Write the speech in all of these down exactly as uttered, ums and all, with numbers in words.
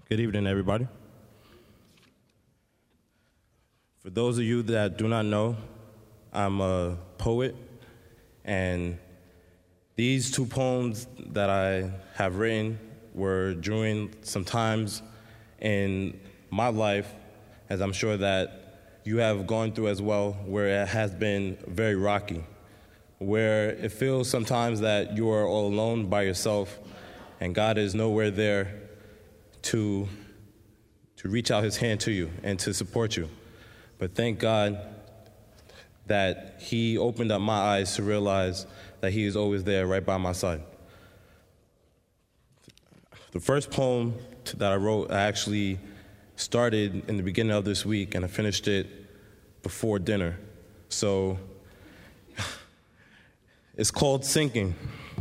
Good evening, everybody. For those of you that do not know, I'm a poet, and these two poems that I have written were during some times in my life, as I'm sure that you have gone through as well, where it has been very rocky, where it feels sometimes that you are all alone by yourself, and God is nowhere there to, to reach out his hand to you and to support you. But thank God that he opened up my eyes to realize that he is always there right by my side. The first poem that I wrote, I actually started in the beginning of this week, and I finished it before dinner. So it's called Sinking.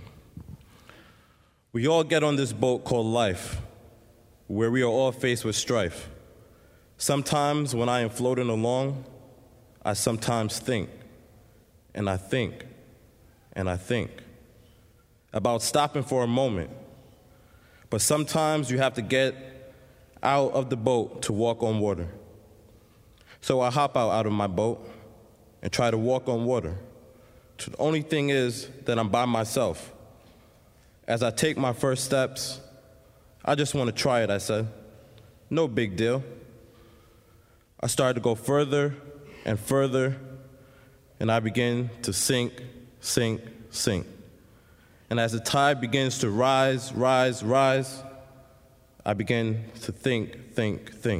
We all get on this boat called life, where we are all faced with strife. Sometimes when I am floating along, I sometimes think, and I think, and I think about stopping for a moment. But sometimes you have to get out of the boat to walk on water. So I hop out, out of my boat and try to walk on water. The only thing is that I'm by myself. As I take my first steps, I just want to try it, I said. No big deal. I started to go further and further, and I began to sink, sink, sink. And as the tide begins to rise, rise, rise, I began to think, think, think.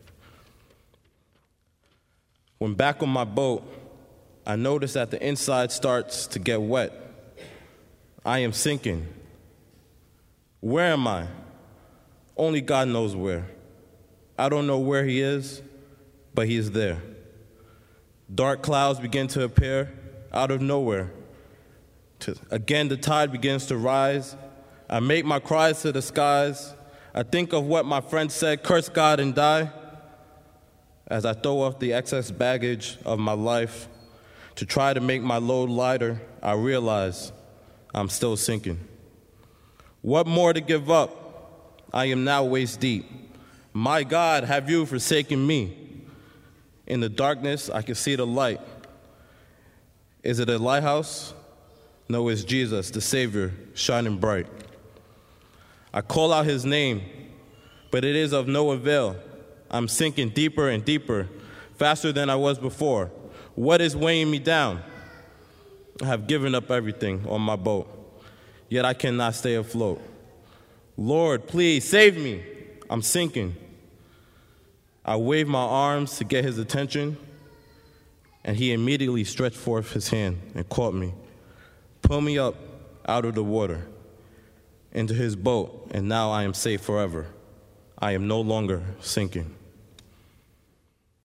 When back on my boat, I noticed that the inside starts to get wet. I am sinking. Where am I? Only God knows where. I don't know where he is, but he is there. Dark clouds begin to appear out of nowhere. Again, the tide begins to rise. I make my cries to the skies. I think of what my friend said, curse God and die. As I throw off the excess baggage of my life to try to make my load lighter, I realize I'm still sinking. What more to give up? I am now waist deep. My God, have you forsaken me? In the darkness, I can see the light. Is it a lighthouse? No, it's Jesus, the Savior, shining bright. I call out his name, but it is of no avail. I'm sinking deeper and deeper, faster than I was before. What is weighing me down? I have given up everything on my boat, yet I cannot stay afloat. Lord, please save me. I'm sinking. I waved my arms to get his attention, and he immediately stretched forth his hand and caught me, pulled me up out of the water into his boat, and now I am safe forever. I am no longer sinking.